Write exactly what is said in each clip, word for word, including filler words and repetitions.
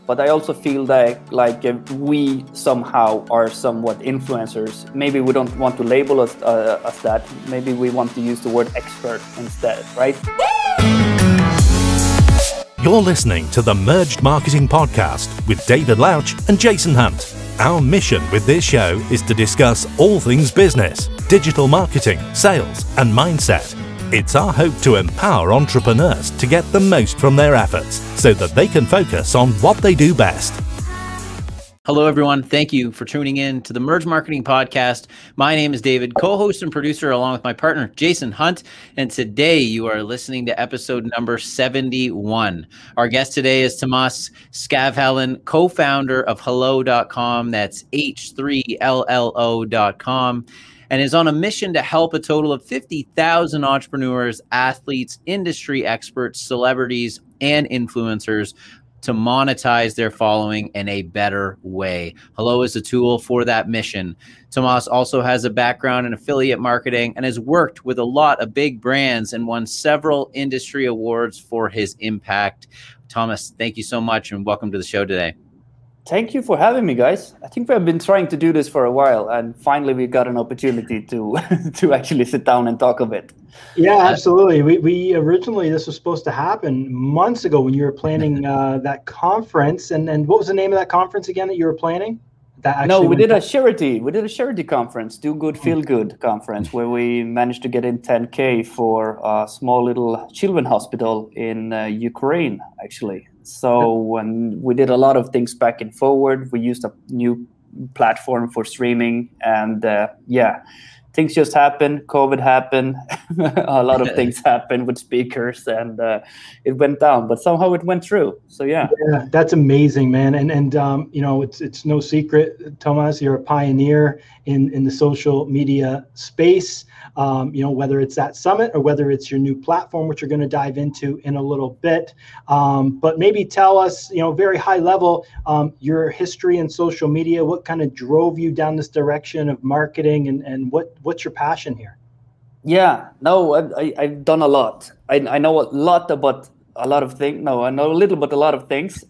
but I also feel that like uh, we somehow are somewhat influencers. Maybe we don't want to label us uh, as that. Maybe we want to use the word expert instead, right? You're listening to the Merged Marketing Podcast with David Lauch and Jason Hunt. Our mission with this show is to discuss all things business, digital marketing, sales, and mindset. It's our hope to empower entrepreneurs to get the most from their efforts so that they can focus on what they do best. Hello, everyone. Thank you for tuning in to the Merge Marketing Podcast. My name is David, co-host and producer, along with my partner, Jason Hunt. And today you are listening to episode number seventy-one. Our guest today is Tomas Skavhallen, co-founder of hello dot com. That's H three L L O dot com. And is on a mission to help a total of fifty thousand entrepreneurs, athletes, industry experts, celebrities, and influencers to monetize their following in a better way. Hello is a tool for that mission. Tomas also has a background in affiliate marketing and has worked with a lot of big brands and won several industry awards for his impact. Tomas, thank you so much and welcome to the show today. Thank you for having me, guys. I think we've been trying to do this for a while, and finally we got an opportunity to to actually sit down and talk a bit. Yeah, absolutely. We we originally, this was supposed to happen months ago when you were planning uh, that conference. And, and what was the name of that conference again that you were planning? That no, we did a charity. We did a charity conference, Do Good, Feel Good conference, where we managed to get in ten K for a small little children hospital in uh, Ukraine, actually. So when we did a lot of things back and forward, we used a new platform for streaming, and uh, yeah, things just happened. COVID happened. A lot of things happened with speakers, and uh, it went down. But somehow it went through. So yeah, yeah, that's amazing, man. And and um, you know, it's it's no secret, Tomas, you're a pioneer in in the social media space. Um, you know, whether it's that summit or whether it's your new platform, which you're going to dive into in a little bit. Um, but maybe tell us, you know, very high level, um, your history in social media. What kind of drove you down this direction of marketing, and and what what's your passion here? Yeah, no, I, I, I've done a lot. I, I know a lot about a lot of things. No, I know a little but a lot of things.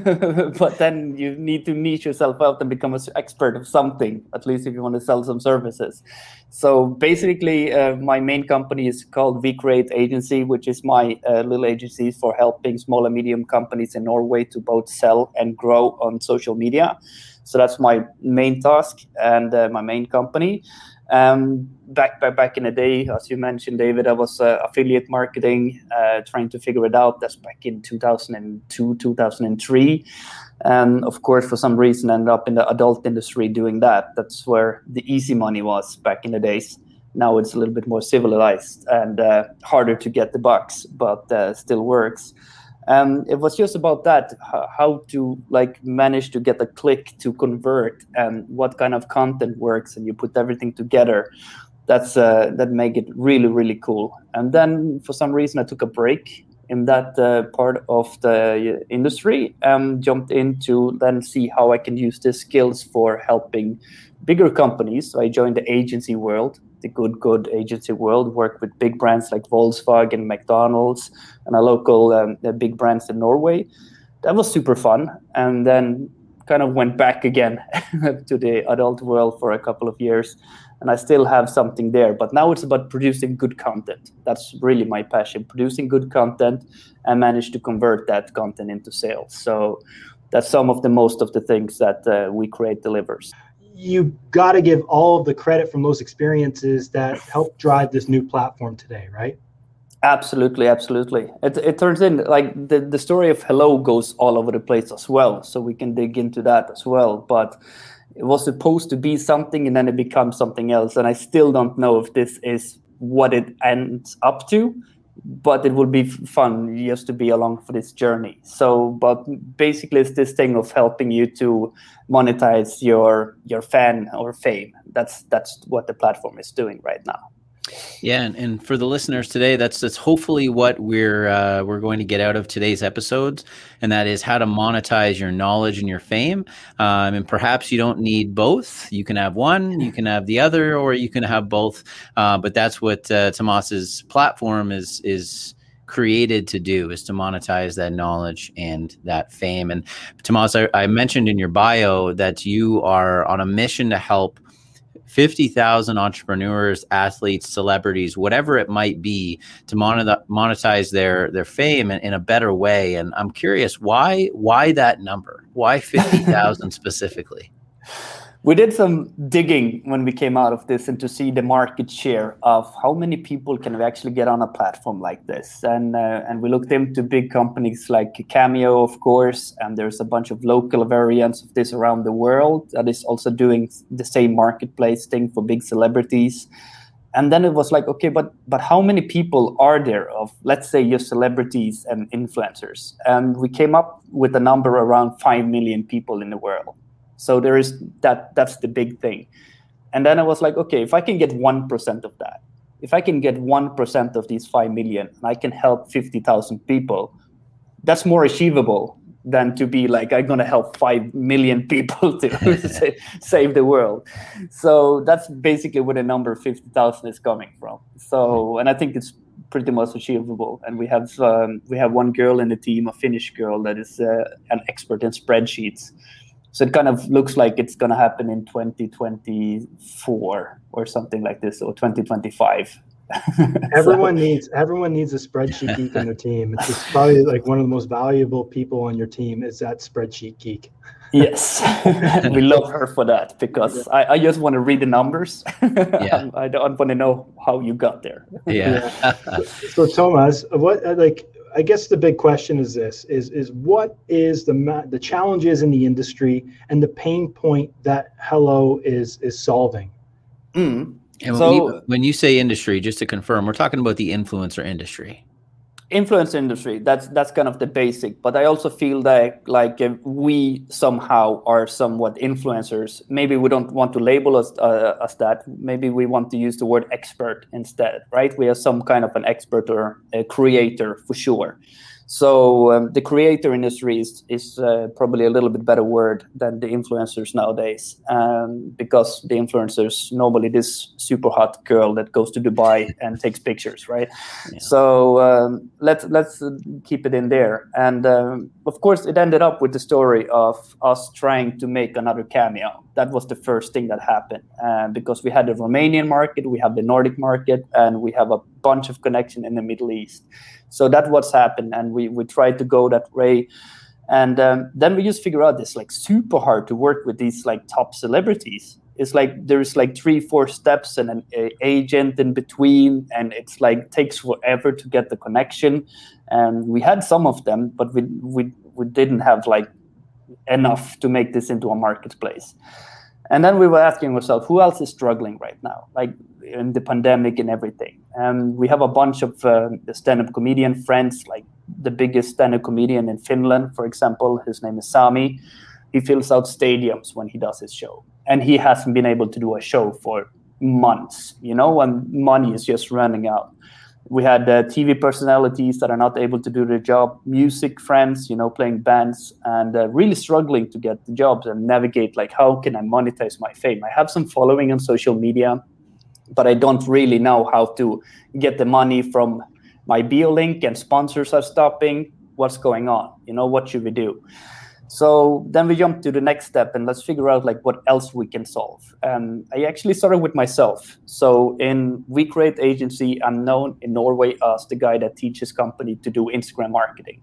But then you need to niche yourself out and become an expert of something, at least if you want to sell some services. So basically, uh, my main company is called VCreate Agency, which is my uh, little agency for helping small and medium companies in Norway to both sell and grow on social media. So that's my main task and uh, my main company. Um, back, back back in the day, as you mentioned, David, I was uh, affiliate marketing, uh, trying to figure it out. That's back in two thousand two, two thousand three. And of course, for some reason, ended up in the adult industry doing that. That's where the easy money was back in the days. Now it's a little bit more civilized and uh, harder to get the bucks, but uh, still works. Um, it was just about that, how to like manage to get a click to convert and what kind of content works, and you put everything together. That's uh, that make it really, really cool. And then for some reason I took a break in that uh, part of the industry and jumped into then see how I can use these skills for helping bigger companies. So I joined the agency world, the good, good agency world, worked with big brands like Volkswagen, McDonald's, and a local um, big brands in Norway. That was super fun. And then kind of went back again to the adult world for a couple of years. And I still have something there. But now it's about producing good content. That's really my passion, producing good content and manage to convert that content into sales. So that's some of the most of the things that uh, VCreate delivers. You got to give all of the credit from those experiences that helped drive this new platform today, right? Absolutely, absolutely. It it turns in like the, the story of Hello goes all over the place as well. So we can dig into that as well. But it was supposed to be something and then it becomes something else. And I still don't know if this is what it ends up to, but it will be fun just to be along for this journey. So, but basically it's this thing of helping you to monetize your your fan or fame. That's that's what the platform is doing right now. Yeah, and, and for the listeners today, that's that's hopefully what we're uh, we're going to get out of today's episodes, and that is how to monetize your knowledge and your fame. Um, and perhaps you don't need both. You can have one, you can have the other, or you can have both. Uh, but that's what uh, Tomas's platform is is created to do, is to monetize that knowledge and that fame. And Tomas, I, I mentioned in your bio that you are on a mission to help fifty thousand entrepreneurs, athletes, celebrities, whatever it might be, to monetize their their fame in, in a better way. And I'm curious, why why that number? Why fifty thousand specifically? We did some digging when we came out of this and to see the market share of how many people can actually get on a platform like this. And uh, and we looked into big companies like Cameo, of course, and there's a bunch of local variants of this around the world that is also doing the same marketplace thing for big celebrities. And then it was like, okay, but but how many people are there of, let's say, your celebrities and influencers? And we came up with a number around five million people in the world. So there is that, that's the big thing. And then I was like, okay, if I can get one percent of that, if I can get one percent of these five million and I can help fifty thousand people, that's more achievable than to be like, I'm going to help five million people to save the world. So that's basically where the number fifty thousand is coming from. So, and I think it's pretty much achievable. And we have, um, we have one girl in the team, a Finnish girl that is uh, an expert in spreadsheets. So it kind of looks like it's going to happen in twenty twenty-four or something like this, or twenty twenty-five. Everyone so. needs everyone needs a spreadsheet geek on their team. It's just probably like one of the most valuable people on your team is that spreadsheet geek. Yes, we love her for that because yeah. I, I just want to read the numbers. Yeah. I don't want to know how you got there. Yeah. yeah. So, so Tomas, what like? I guess the big question is this: is is what is the ma- the challenges in the industry and the pain point that Hello is is solving? Mm. And so, when you, when you say industry, just to confirm, we're talking about the influencer industry. Influencer industry. That's that's kind of the basic. But I also feel that like uh, we somehow are somewhat influencers. Maybe we don't want to label us uh, as that. Maybe we want to use the word expert instead, right? We are some kind of an expert or a creator for sure. So um, the creator industry is, is uh, probably a little bit better word than the influencers nowadays, um, because the influencers, normally this super hot girl that goes to Dubai and takes pictures, right? Yeah. So um, let's let's keep it in there. And um, of course, it ended up with the story of us trying to make another Cameo. That was the first thing that happened, uh, because we had the Romanian market, we have the Nordic market, and we have a bunch of connection in the Middle East. So that's what's happened, and we we tried to go that way, and um, then we just figure out this like super hard to work with these like top celebrities. It's like there's like three, four steps and an a agent in between, and it's like takes forever to get the connection. And we had some of them, but we we we didn't have like enough to make this into a marketplace. And then we were asking ourselves, who else is struggling right now, like in the pandemic and everything? And we have a bunch of uh, stand-up comedian friends, like the biggest stand-up comedian in Finland, for example. His name is Sami. He fills out stadiums when he does his show. And he hasn't been able to do a show for months, you know, and money is just running out. We had uh, T V personalities that are not able to do their job, music friends, you know, playing bands, and uh, really struggling to get the jobs and navigate, like, how can I monetize my fame? I have some following on social media, but I don't really know how to get the money from my bio link, and sponsors are stopping. What's going on? You know, what should we do? So then we jumped to the next step, and let's figure out like what else we can solve. And I actually started with myself. So in We Create Agency, I'm known in Norway as the guy that teaches company to do Instagram marketing.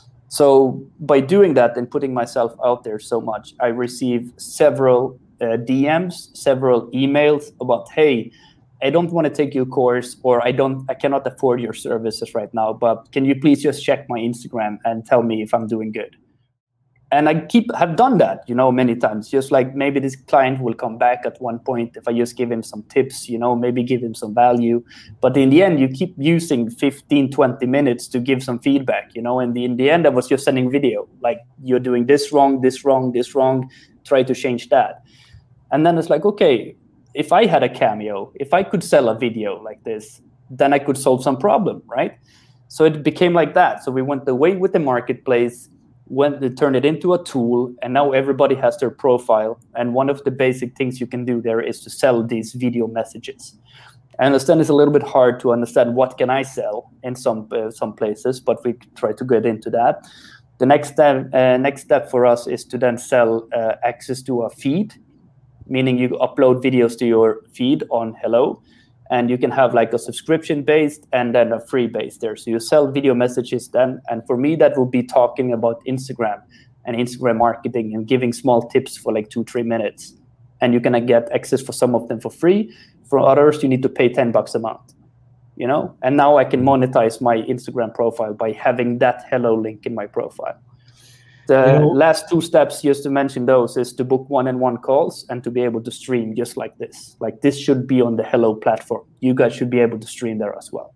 So by doing that and putting myself out there so much, I receive several uh, D Ms, several emails about, hey, I don't want to take your course, or I don't, I cannot afford your services right now, but can you please just check my Instagram and tell me if I'm doing good? And I keep have done that, you know, many times. Just like maybe this client will come back at one point if I just give him some tips, you know, maybe give him some value. But in the end, you keep using fifteen, twenty minutes to give some feedback, you know. And in the end, I was just sending video, like, you're doing this wrong, this wrong, this wrong. Try to change that. And then it's like, okay, if I had a Cameo, if I could sell a video like this, then I could solve some problem, right? So it became like that. So we went away with the marketplace, when they turn it into a tool, and now everybody has their profile. And one of the basic things you can do there is to sell these video messages. I understand it's a little bit hard to understand what can I sell in some uh, some places, but we try to get into that. The next step, uh, next step for us is to then sell uh, access to a feed, meaning you upload videos to your feed on Hello, and you can have like a subscription-based and then a free-based there. So you sell video messages then, and for me, that will be talking about Instagram and Instagram marketing and giving small tips for like two, three minutes. And you can get access for some of them for free. For others, you need to pay ten bucks a month, you know? And now I can monetize my Instagram profile by having that Hello link in my profile. The you know, last two steps, just to mention those, is to book one-on-one calls and to be able to stream just like this. Like this should be on the Hello platform. You guys should be able to stream there as well.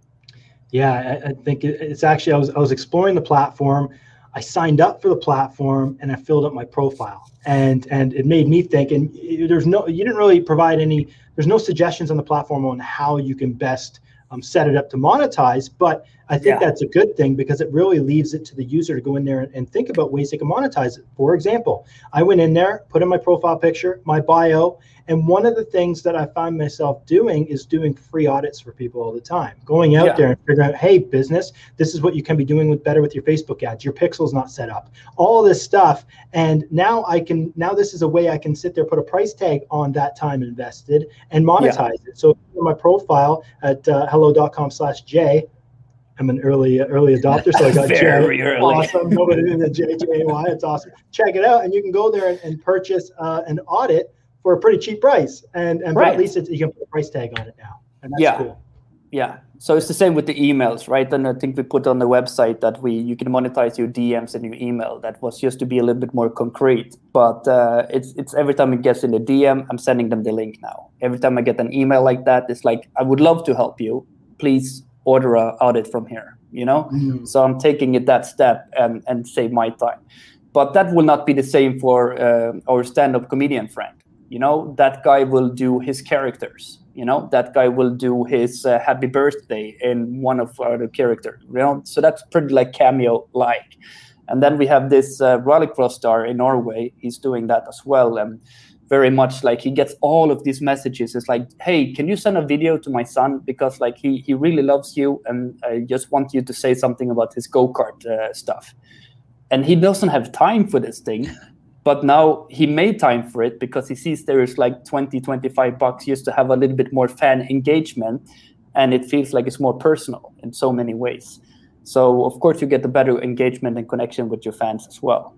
Yeah, I, I think it's actually, I was, I was exploring the platform. I signed up for the platform and I filled up my profile, and and it made me think. And there's no, you didn't really provide any. There's no suggestions on the platform on how you can best um, set it up to monetize. But I think yeah. that's a good thing, because it really leaves it to the user to go in there and, and think about ways they can monetize it. For example, I went in there, put in my profile picture, my bio, and one of the things that I find myself doing is doing free audits for people all the time. Going out yeah. there and figuring out, hey, business, this is what you can be doing with better with your Facebook ads. Your pixel's not set up. All this stuff. And now I can, now this is a way I can sit there, put a price tag on that time invested and monetize yeah. it. So in my profile at uh, hello.com slash J, I'm an early early adopter, so I got Very J. Early. Awesome. Nobody in the J J A Y. It's awesome. Check it out, and you can go there and, and purchase uh, an audit for a pretty cheap price, and and right. but at least it's, you can put a price tag on it now, and that's yeah. cool. Yeah. So it's the same with the emails, right? And I think we put on the website that we you can monetize your D Ms and your email. That was just to be a little bit more concrete, but uh, it's it's every time it gets in the D M, I'm sending them the link now. Every time I get an email like that, it's like, I would love to help you. Please order a audit from here, you know? Mm. So I'm taking it that step and, and save my time. But that will not be the same for uh, our stand-up comedian friend. You know, that guy will do his characters. You know, that guy will do his uh, happy birthday in one of our characters. You know, so that's pretty like cameo-like. And then we have this uh, rallycross star in Norway. He's doing that as well. And very much like he gets all of these messages. It's like, hey, can you send a video to my son? Because like he, he really loves you, and I just want you to say something about his go-kart uh, stuff. And he doesn't have time for this thing. But now he made time for it because he sees there is like twenty, twenty-five bucks just to have a little bit more fan engagement. And it feels like it's more personal in so many ways. So, of course, you get the better engagement and connection with your fans as well.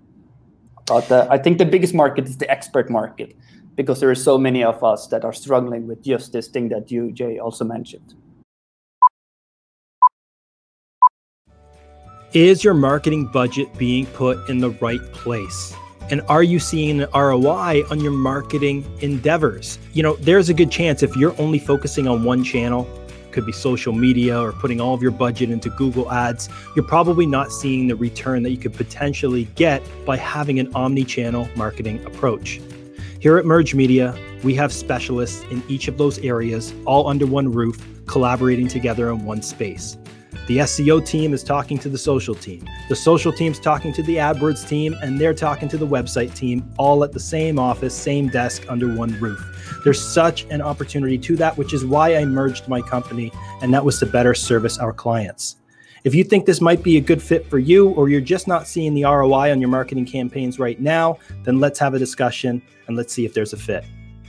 But uh, I think the biggest market is the expert market, because there are so many of us that are struggling with just this thing that you, Jay, also mentioned. Is your marketing budget being put in the right place? And are you seeing an R O I on your marketing endeavors? You know, there's a good chance if you're only focusing on one channel, could be social media or putting all of your budget into Google Ads, you're probably not seeing the return that you could potentially get by having an omni-channel marketing approach. Here at Merge Media, we have specialists in each of those areas, all under one roof, collaborating together in one space. The S E O team is talking to the social team. The social team's talking to the AdWords team, and they're talking to the website team, all at the same office, same desk, under one roof. There's such an opportunity to that, which is why I merged my company, and that was to better service our clients. If you think this might be a good fit for you, or you're just not seeing the R O I on your marketing campaigns right now, then let's have a discussion and let's see if there's a fit.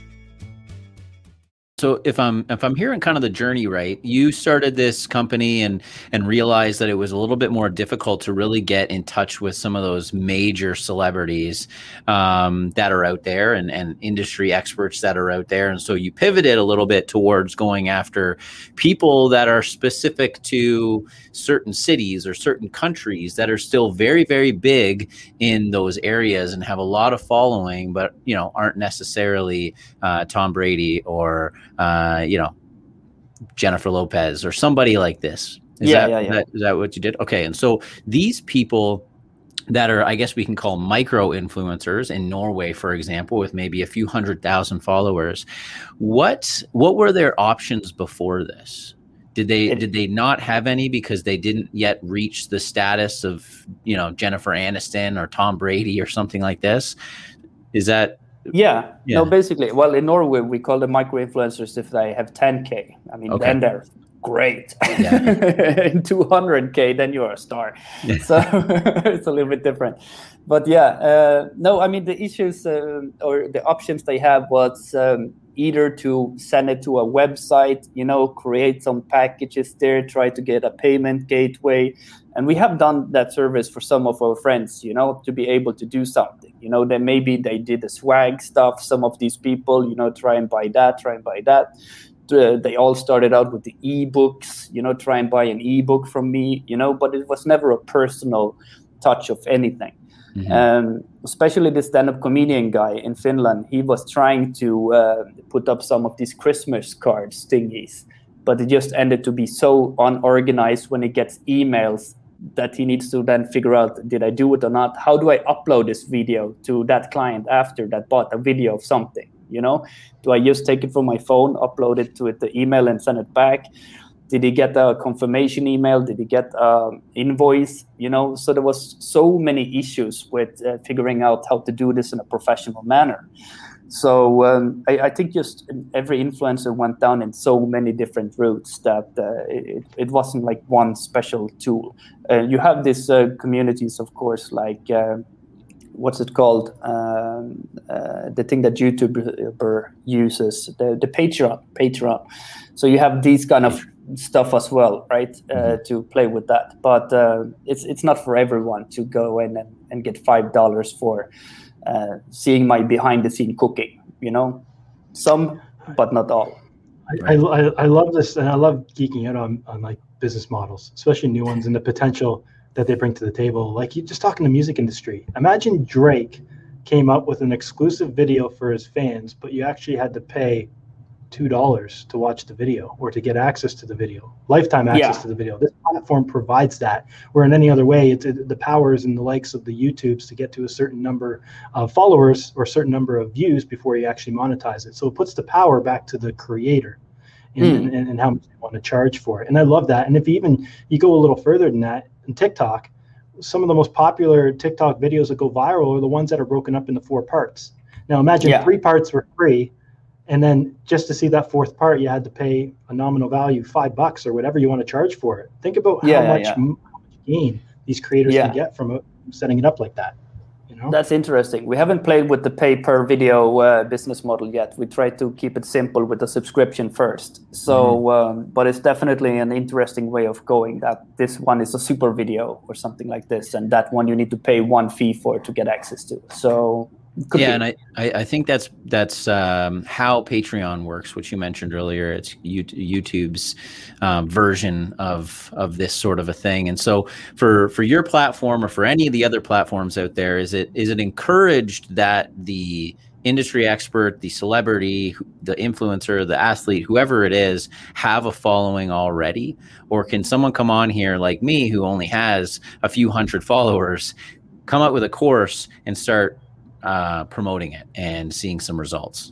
So if I'm if I'm hearing kind of the journey right, you started this company and and realized that it was a little bit more difficult to really get in touch with some of those major celebrities um, that are out there and, and industry experts that are out there. And so you pivoted a little bit towards going after people that are specific to certain cities or certain countries that are still very, very big in those areas and have a lot of following, but, you know, aren't necessarily uh, Tom Brady or Uh, you know, Jennifer Lopez or somebody like this. Is yeah, that, yeah, yeah. That, is that what you did? Okay. And so these people that are, I guess we can call micro influencers in Norway, for example, with maybe a few hundred thousand followers, what, what were their options before this? Did they, did they not have any because they didn't yet reach the status of, you know, Jennifer Aniston or Tom Brady or something like this? Is that, Yeah. Yeah. No, basically, well, in Norway, we call them micro-influencers if they have ten K. I mean, Okay. then they're great. Yeah. In two hundred K, then you're a star. Yeah. So it's a little bit different. But yeah, uh, no, I mean, the issues uh, or the options they have was um, either to send it to a website, you know, create some packages there, try to get a payment gateway. And we have done that service for some of our friends, you know, to be able to do something. You know, then maybe they did the swag stuff. Some of these people, you know, try and buy that, try and buy that. Uh, they all started out with the ebooks, you know, try and buy an ebook from me, you know, but it was never a personal touch of anything. Mm-hmm. Um, especially this stand-up comedian guy in Finland, he was trying to uh, put up some of these Christmas cards thingies, but it just ended to be so unorganized when he gets emails that he needs to then figure out, did I do it or not? How do I upload this video to that client after that bought a video of something? You know, do I just take it from my phone, upload it to it, the email and send it back? Did he get a confirmation email? Did he get an invoice? You know, so there was so many issues with uh, figuring out how to do this in a professional manner. So um, I, I think just every influencer went down in so many different routes that uh, it, it wasn't like one special tool. Uh, you have these uh, communities, of course, like uh, what's it called? Um, uh, the thing that YouTuber uses, the, the Patreon, Patreon. So you have these kind of stuff as well, right? Uh, to play with that, but uh, it's it's not for everyone to go in and, and get five dollars for uh, seeing my behind the scene cooking. You know, some, but not all. I, I, I love this, and I love geeking out on, on like business models, especially new ones, and the potential that they bring to the table. Like, you just talking the music industry. Imagine Drake came up with an exclusive video for his fans, but you actually had to pay two dollars to watch the video or to get access to the video, lifetime access Yeah. to the video. This platform provides that, where in any other way, it's it, the powers and the likes of the YouTubes to get to a certain number of followers or a certain number of views before you actually monetize it. So it puts the power back to the creator and, Mm. and, and how much they want to charge for it. And I love that. And if you even you go a little further than that, in TikTok, some of the most popular TikTok videos that go viral are the ones that are broken up into four parts. Now imagine Yeah. three parts were free, and then just to see that fourth part, you had to pay a nominal value, five bucks or whatever you want to charge for it. Think about how, Yeah, yeah, much, yeah. m- how much gain these creators Yeah. can get from it, setting it up like that. You know? That's interesting. We haven't played with the pay per video uh, business model yet. We try to keep it simple with the subscription first. So, mm-hmm. um, but it's definitely an interesting way of going, that this one is a super video or something like this, and that one you need to pay one fee for to get access to. So could yeah, be. and I, I, I think that's that's um, how Patreon works, which you mentioned earlier. It's YouTube's um, version of of this sort of a thing. And so for for your platform or for any of the other platforms out there, is it is it encouraged that the industry expert, the celebrity, the influencer, the athlete, whoever it is, have a following already? Or can someone come on here like me, who only has a few hundred followers, come up with a course and start uh, promoting it and seeing some results?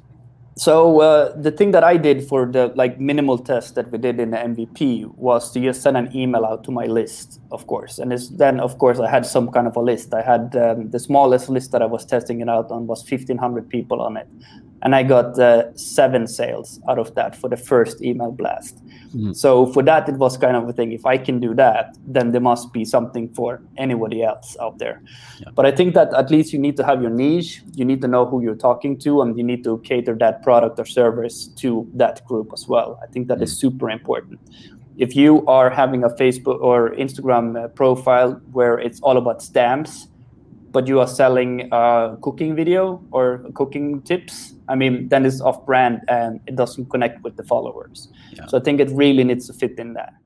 So uh, the thing that I did for the like minimal test that we did in the M V P was to just send an email out to my list, of course. And it's, then, of course, I had some kind of a list. I had um, the smallest list that I was testing it out on was fifteen hundred people on it. And I got uh, seven sales out of that for the first email blast. Mm-hmm. So for that, it was kind of a thing. If I can do that, then there must be something for anybody else out there. Yeah. But I think that at least you need to have your niche. You need to know who you're talking to, and you need to cater that product or service to that group as well. I think that mm-hmm. is super important. If you are having a Facebook or Instagram uh, profile where it's all about stamps, but you are selling a cooking video or cooking tips, I mean, then it's off-brand and it doesn't connect with the followers. Yeah. So I think it really needs to fit in that.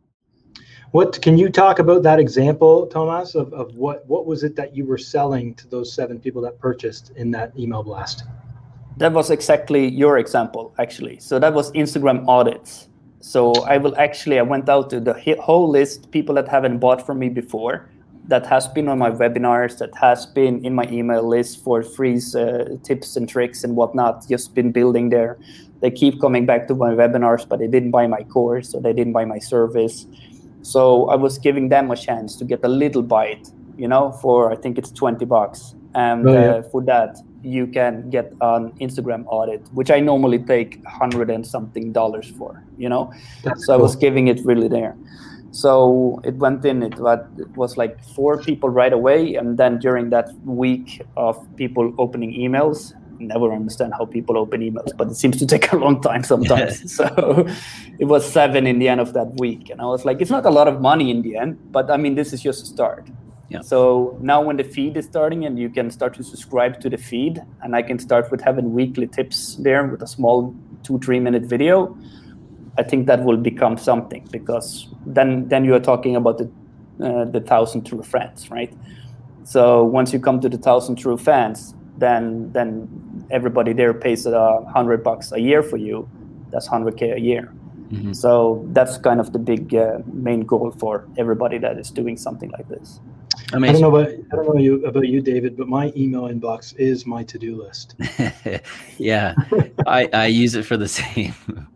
What can you talk about that example, Thomas, of, of what, what was it that you were selling to those seven people that purchased in that email blast? That was exactly your example, actually. So that was Instagram audits. So I will actually, I went out to the whole list, people that haven't bought from me before, that has been on my webinars, that has been in my email list for free uh, tips and tricks and whatnot, just been building there. They keep coming back to my webinars, but they didn't buy my course, or they didn't buy my service. So I was giving them a chance to get a little bite, you know, for I think it's twenty bucks. And Oh, yeah. uh, for that, you can get an Instagram audit, which I normally take a hundred and something dollars for, you know? That's so cool. I was giving it really there. So it went in, it was, it was like four people right away. And then during that week of people opening emails, I never understand how people open emails, but it seems to take a long time sometimes. So it was seven in the end of that week. And I was like, it's not a lot of money in the end, but I mean, this is just a start. Yeah. So now when the feed is starting and you can start to subscribe to the feed, and I can start with having weekly tips there with a small two, three minute video, I think that will become something, because then then you are talking about the uh, the thousand true friends, right? So once you come to the thousand true fans, then then everybody there pays a hundred bucks a year for you. That's one hundred K a year. Mm-hmm. So that's kind of the big uh, main goal for everybody that is doing something like this. Amazing. I don't know about I don't know you about you, David, but my email inbox is my to-do list. Yeah, I, I use it for the same.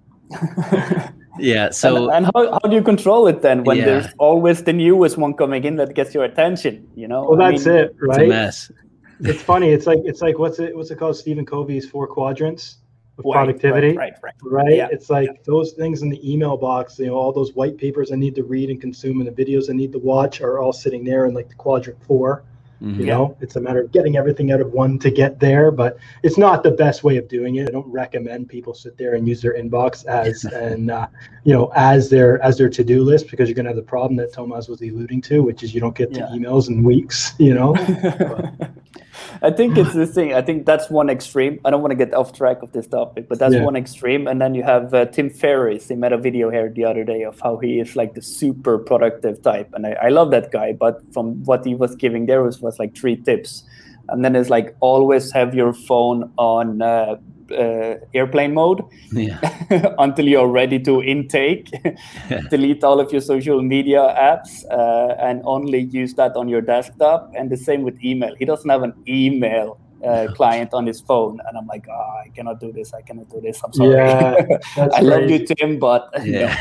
Yeah. So and, and how, how do you control it then when yeah. there's always the newest one coming in that gets your attention? You know. Well, that's I mean, it, right? It's a mess. It's funny. It's like it's like what's it what's it called? Stephen Covey's four quadrants of right, productivity. Right, right, right. right? Yeah. It's like yeah. those things in the email box. You know, all those white papers I need to read and consume, and the videos I need to watch are all sitting there in like the quadrant four. Mm-hmm. You know, it's a matter of getting everything out of one to get there, but it's not the best way of doing it. I don't recommend people sit there and use their inbox as and uh, you know as their as their to-do list, because you're going to have the problem that Tomas was alluding to, which is you don't get yeah. to emails in weeks. You know. I think it's this thing. I think that's one extreme. I don't want to get off track of this topic, but that's yeah. one extreme. And then you have uh, Tim Ferriss. He made a video here the other day of how he is like the super productive type. And I, I love that guy. But from what he was giving there was, was like three tips. And then it's like always have your phone on uh, uh, airplane mode yeah. until you're ready to intake. Delete all of your social media apps uh, and only use that on your desktop. And the same with email. He doesn't have an email uh, client on his phone, and I'm like, oh, I cannot do this. I cannot do this. I'm sorry. Yeah, I crazy. love you, Tim, but yeah,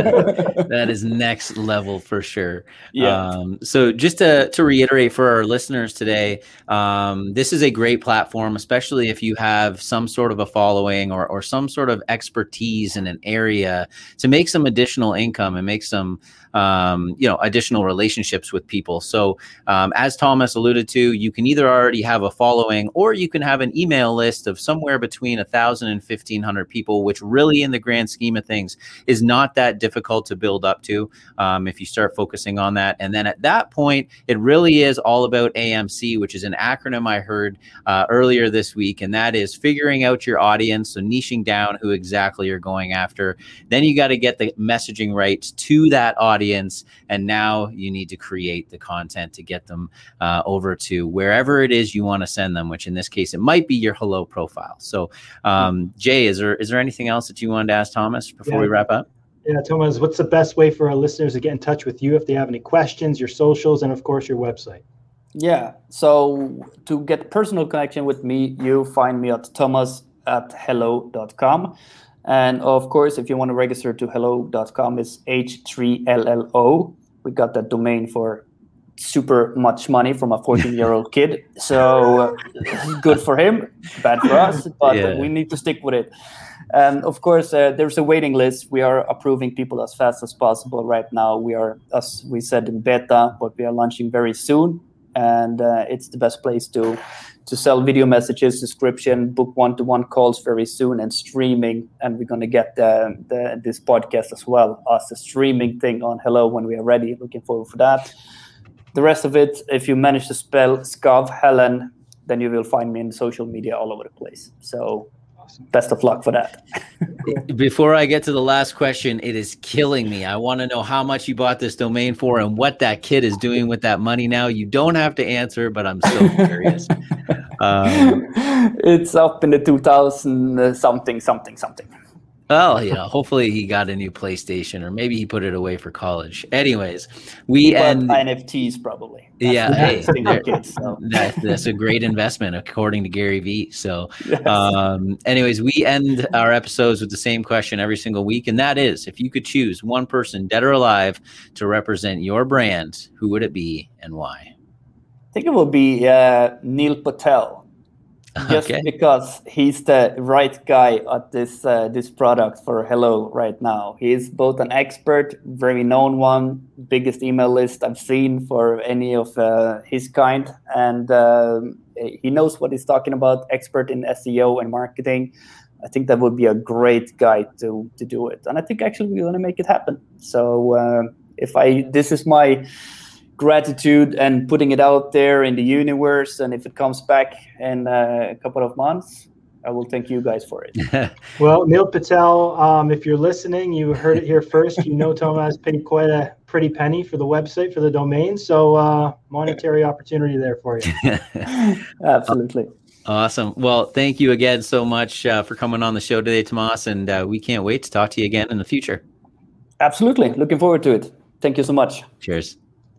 that is next level for sure. Yeah. Um, so just to to reiterate for our listeners today, um, this is a great platform, especially if you have some sort of a following or or some sort of expertise in an area to make some additional income and make some um, you know additional relationships with people. So um, as Thomas alluded to, you can either already have a following, or you can have an email list of somewhere between a thousand and fifteen hundred people, which really in the grand scheme of things is not that difficult to build up to um, if you start focusing on that. And then at that point, it really is all about A M C, which is an acronym I heard uh, earlier this week. And that is figuring out your audience. So niching down who exactly you're going after. Then you got to get the messaging right to that audience. And now you need to create the content to get them uh, over to wherever it is you want to send them, which in this case, it might be your Hello profile. So um, Jay, is there is there anything else that you wanted to ask Thomas before yeah. we wrap up? Yeah, Thomas, what's the best way for our listeners to get in touch with you if they have any questions, your socials, and of course your website? Yeah, so to get personal connection with me, you find me at thomas at hello dot com. And of course, if you want to register to hello dot com, it's H three L L O. We got that domain for super much money from a fourteen-year-old kid. So uh, good for him, bad for us, but yeah. we need to stick with it. And of course, uh, there's a waiting list. We are approving people as fast as possible right now. We are, as we said, in beta, but we are launching very soon. And uh, it's the best place to to sell video messages, subscription, book one-to-one calls very soon, and streaming. And we're going to get the, the, this podcast as well, us a streaming thing on Hello when we are ready. Looking forward for that. The rest of it, if you manage to spell Skav Helen, then you will find me in social media all over the place. So best of luck for that. Before I get to the last question, it is killing me. I want to know how much you bought this domain for and what that kid is doing with that money now. You don't have to answer, but I'm so curious. Um, it's up in the two thousand uh, something, something, something. Well, you know, hopefully he got a new PlayStation, or maybe he put it away for college. Anyways, we end N F Ts probably. That's yeah, hey, kids, so. that, that's a great investment according to Gary Vee. So, yes. um, anyways, we end our episodes with the same question every single week, and that is, if you could choose one person, dead or alive, to represent your brand, who would it be and why? think it will be uh, Neil Patel. Just Okay. because he's the right guy at this uh, this product for Hello right now. He is both an expert, very known one, biggest email list I've seen for any of uh, his kind, and uh, he knows what he's talking about. Expert in S E O and marketing. I think that would be a great guy to to do it, and I think actually we're going to make it happen. So uh, if I this is my gratitude and putting it out there in the universe, and if it comes back in uh, a couple of months, I will thank you guys for it. Well, Neil Patel, um, if you're listening, you heard it here first. You know Tomas paid quite a pretty penny for the website, for the domain, so uh, monetary opportunity there for you. Absolutely. Awesome. Well, thank you again so much uh, for coming on the show today, Tomas, and uh, we can't wait to talk to you again in the future. Absolutely. Looking forward to it. Thank you so much. Cheers.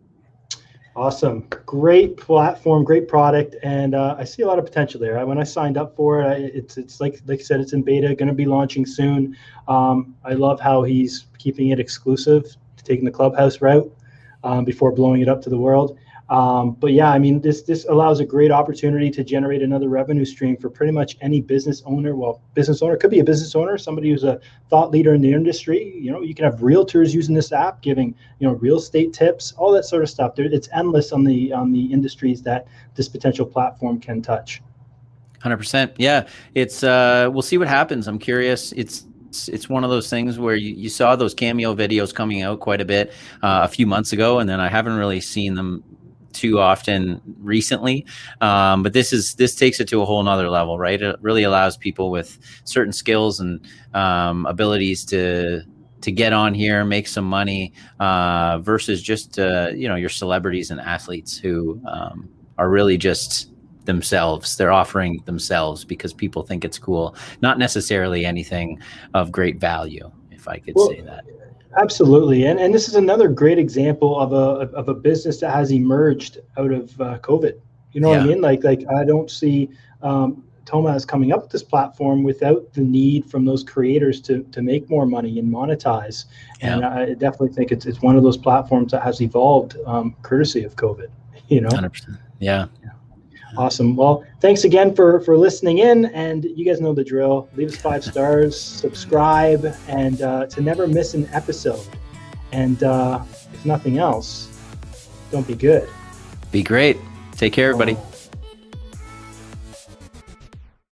Awesome. Great platform, great product, and uh, I see a lot of potential there. When I signed up for it, I, it's it's like like I said, it's in beta, going to be launching soon. Um, I love how he's keeping it exclusive, taking the Clubhouse route um, before blowing it up to the world. Um, but yeah, I mean, this this allows a great opportunity to generate another revenue stream for pretty much any business owner. Well, business owner could be a business owner, somebody who's a thought leader in the industry. You know, you can have realtors using this app, giving you know real estate tips, all that sort of stuff. There, it's endless on the on the industries that this potential platform can touch. one hundred percent. Yeah, it's uh, we'll see what happens. I'm curious. It's It's, it's one of those things where you, you saw those Cameo videos coming out quite a bit uh, a few months ago, and then I haven't really seen them too often recently. Um, but this is this takes it to a whole nother level, right? It really allows people with certain skills and um, abilities to to get on here, make some money, uh, versus just uh, you know your celebrities and athletes who um, are really just themselves. They're offering themselves because people think it's cool, not necessarily anything of great value, if I could well, say that. Absolutely. And and this is another great example of a of a business that has emerged out of uh, COVID. You know yeah. what I mean? Like like I don't see um, Tomas coming up with this platform without the need from those creators to to make more money and monetize. Yeah. And I definitely think it's it's one of those platforms that has evolved um, courtesy of COVID. You know. one hundred percent. Yeah. yeah. Awesome. Well, thanks again for, for listening in, and you guys know the drill. Leave us five stars, subscribe, and uh, to never miss an episode. And uh, if nothing else, don't be good. Be great. Take care, everybody.